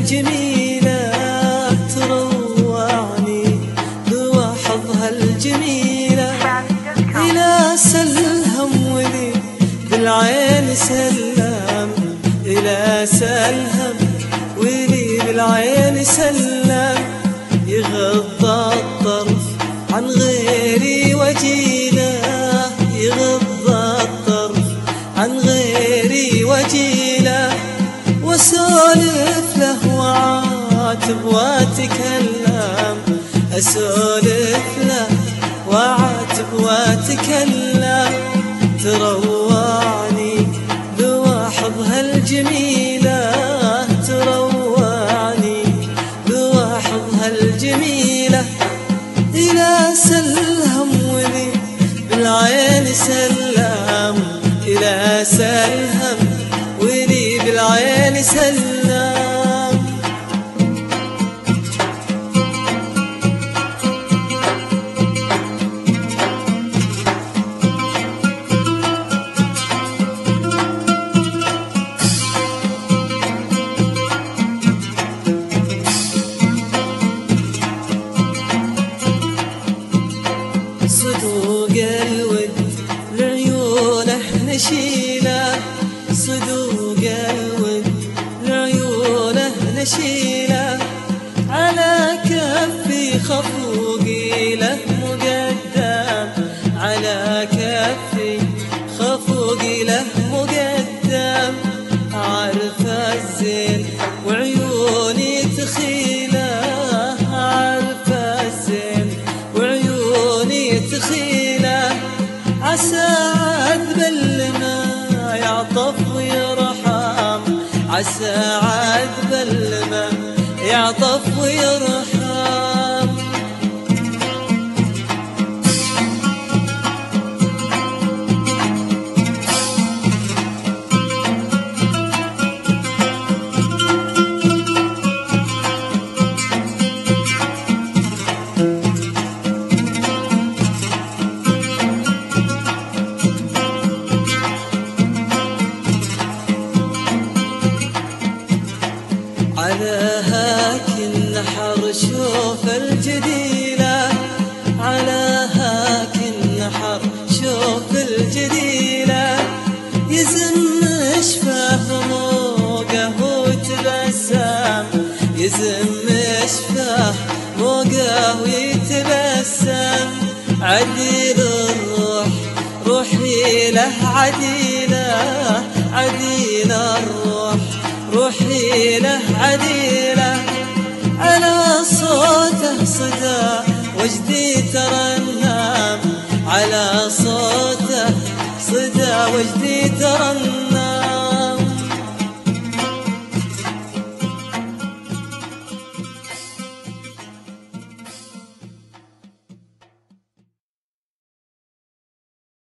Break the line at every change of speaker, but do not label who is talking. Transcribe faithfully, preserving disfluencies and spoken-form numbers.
الجميلة تروعني بوحظها الجميلة إلى سلهم ولي بالعين سلم إلى سلهم ولي بالعين سلم يغض الطرف عن غيري وجيله يغض الطرف عن غيري وجيله واسولف له وعاتب واتكلم اسولف له وعاتب واتكلم تروعني بوحظها الجميلة تروعني بوحظها الجميلة إلى سلهم ولي بالعين سلم إلى سلهم ولي بالعين سلم صدوق الود لعيونه نشيله صدوق الود لعيونه نشيله على كفي خفوقي له مقدم على كفي خفوقي له مقدم عارف الزين وعيوني تخيله عارف الزين وعيوني تخيله عسى عذب ما يعطف ويرحم عسى عذب ما يعطف ويرحم على هاك النحر شوف الجديلة على هاك النحر شوف الجديلة يزن شفاه موقه وتبسم يزن شفاه موقه ويتبسم عديل الروح روحي له عديلة عديل الروح روحي له عديلة على صوته صدى وجدي ترنم على صوته صدى وجدي ترنم